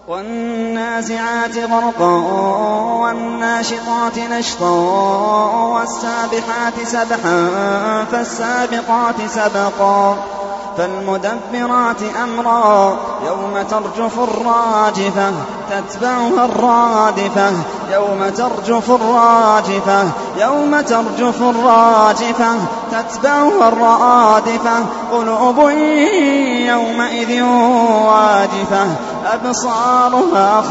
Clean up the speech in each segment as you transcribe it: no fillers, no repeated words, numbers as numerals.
والنازعات غرقا والناشطات نشطا والسابحات سبحا فالسابقات سبقا فالمدبرات أمرا يوم ترجف الراجفة تتبعها الرادفة يوم ترجف الراجفة تتبعها الرادفة قلوب يومئذ واجفة أبصارها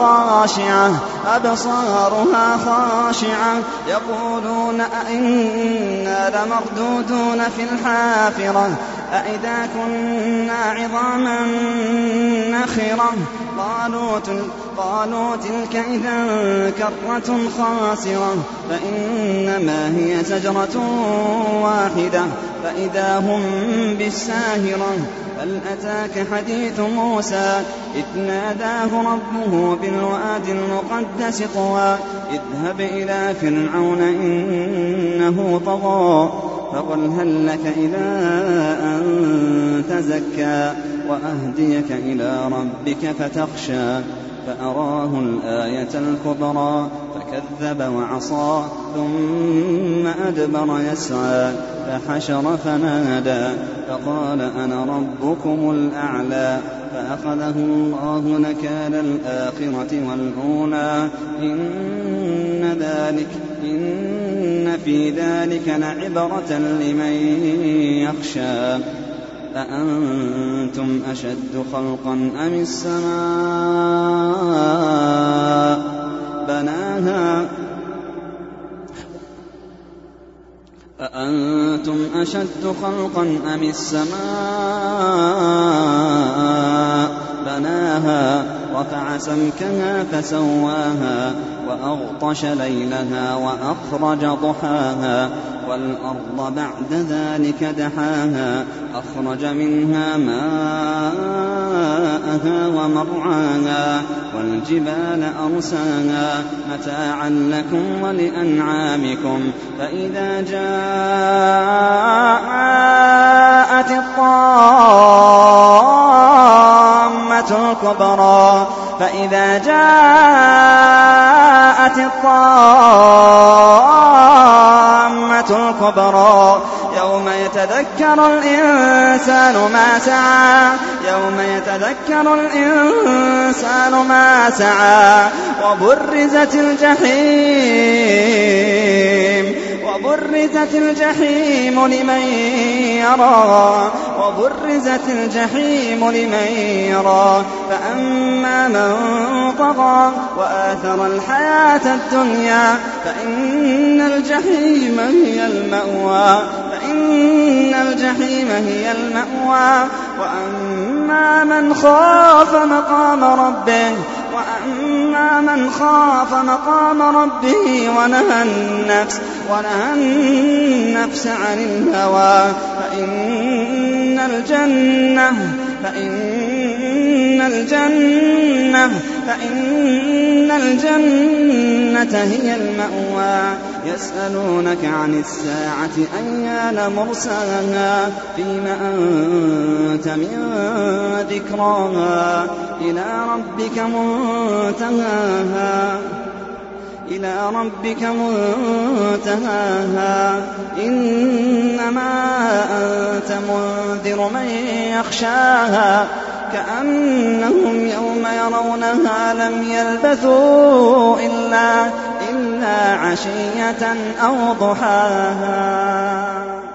خاشعة يقولون أئنا لمردودون في الحافرة أئذا كنا عظاما نخرة قالوا تلك إذا كرة خاسرة فإنما هي زجرة واحدة فإذا هم بالساهرة هل أتاك حديث موسى إذ ناداه ربه بالواد المقدس طوى اذهب إلى فرعون إنه طغى فقل هل لك إلى أن تزكى وأهديك إلى ربك فتخشى فأراه الآية الكبرى فكذب وعصى ثم أدبر يسعى فحشر فنادى فقال أنا ربكم الأعلى فأخذه الله نكال الآخرة والأولى إن في ذلك لعبرة لمن يخشى أأنتم أشد خلقا أم السماء بناها أأنتم أشد خلقا أم السماء بناها رفع سمكها فسواها وأغطش ليلها وأخرج ضحاها والأرض بعد ذلك دحاها أخرج منها ماءها ومرعاها والجبال أرساها متاعا لكم ولأنعامكم فإذا جاءت الطامة الكبرى يوم يتذكر الإنسان ما سعى وبرزت الجحيم لمن يرى فأما من طغى وآثر الحياة الدنيا فإن الجحيم هي المأوى وأما من خاف مقام ربه ونهى النفس عن الهوى فإن الجنة هي المأوى يسألونك عن الساعة أيان مرساها فيم أنت من ذكراها إلى ربك منتهاها إنما أنت منذر من يخشاها كأنهم يوم يرونها لم يلبثوا إلا عشية أو ضحاها.